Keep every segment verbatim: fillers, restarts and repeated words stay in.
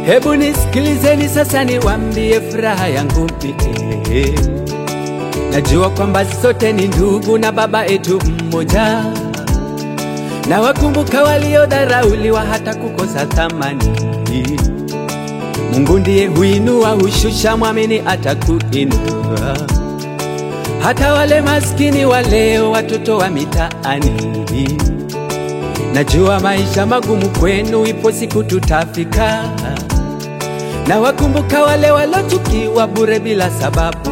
Hebu nisikilizeni sasa niwaambie furaha yangu mimi. Najua kwamba sote ni ndugu na baba yetu mmoja. Na wakumbuka waliodharauliwa hata kukosa thamani. Mungu ndiye huinua, hushusha, mwamini atakuinua. Hata wale maskini wa leo, watoto wa mitaani. Najua maisha magumu kwenu, ipo siku tutafika. Na wakumbuka wale walochukiwa bure bila sababu.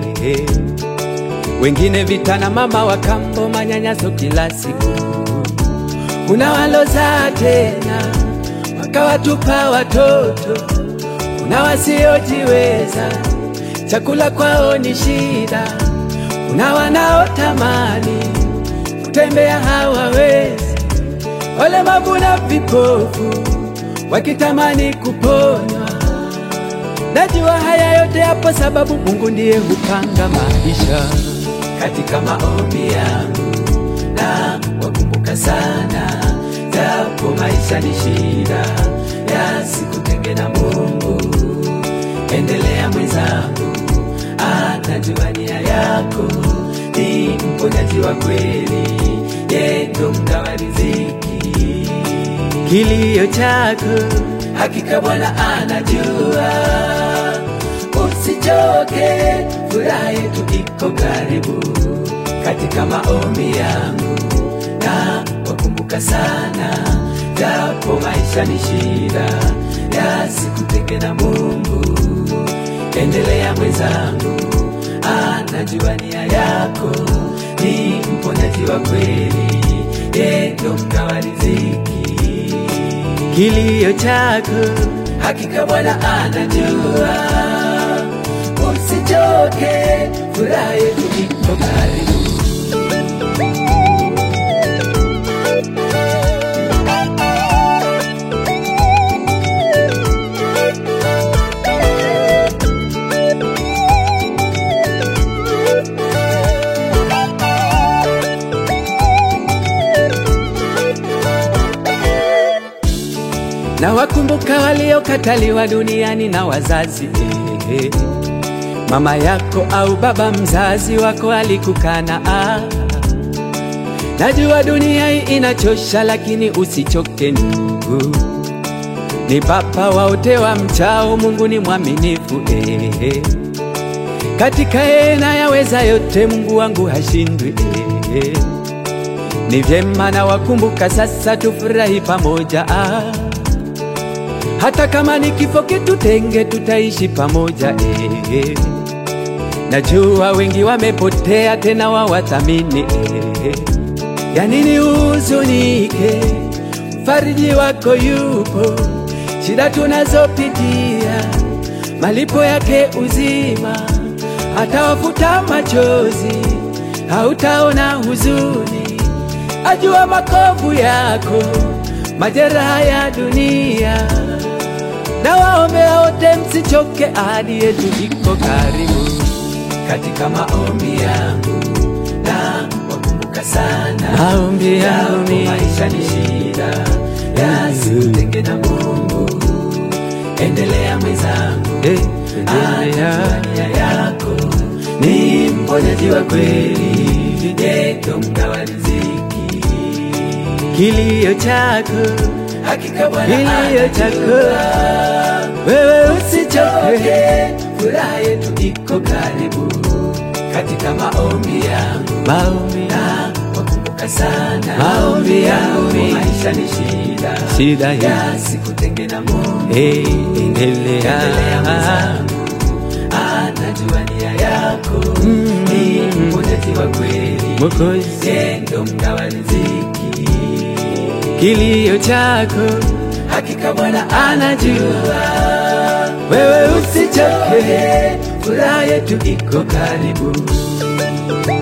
Wengine vita na mama wa kambo, manyanyaso kila siku. Kuna walozaa tena wakawatupa watoto. Kuna wasiojiweza, chakula kwao ni shida. Kuna wanaotamani kutembea hawawezi. Walemavu na vipofu wakitamani kuponywa. Najua haya yote hapo sababu Mungu ndiye hupanga maisha. Katika maombi yangu na wakumbuka sana, japo maisha ni shida, yasikutenge na Mungu. Endelea mwenzangu, anajua nia yako, ni mponyaji wa kweli, yeye ndo mgawa riziki. Kilio chako hakika Bwana anajua, usichoke, furaha yetu iko karibu. Katika maombi yangu na wakumbuka sana, japo maisha ni shida, yasikutenge na Mungu. Endelea mwenzangu, anajua nia yako, ni mponyaji wa kweli, yeye ndo mgawa riziki. Kilio chako hakika Bwana anajua, usichoke, furaha yetu iko karibu. Na wakumbuka waliokataliwa duniani na wazazi. Mama yako au baba mzazi wako alikukana. Najua dunia hii inachosha, lakini usichoke ndugu. Ni baba waote wa mchao, Mungu ni mwaminifu. Katika yeye na yaweza yote, Mungu wangu hashindwi. Ni vyema na wakumbuka sasa, tufurahi pamoja. Hata kama ni kifo kitutenge, tutaishi pamoja. eh. Najua wengi wamepotea, tena wawathamini. eh. Ya nini huzunike, mfariji wako yupo. Shida tunazopitia, malipo yake uzima. Atawafuta machozi, hautaona huzuni. Ajua makovu yako, majeraha ya dunia. Na waombea wote msichoke, ahadi yetu iko karibu. Katika maombi yangu na wakumbuka sana, maombi yangu maisha ni shida, yasikutenge na Mungu. Endelea mwenzangu, anajua nia yako, ni mponyaji wa kweli, yeye ndo mgawa riziki. Kilio chako hakika Bwana anajua, wewe usichoke, furaha yetu iko karibu. Katika maombi yangu, maombi na wakumbuka sana, maombi yangu maisha ni shida, shida yasikutenge na Mungu. Hey, endelea, endelea mwenzangu, anajua nia yako, mm, ni mponyaji wa kweli, Mwokozi, yeye ndo mgawa riziki. Kilio chako hakika Bwana anajua, wewe usichoke, furaha yetu iko karibu.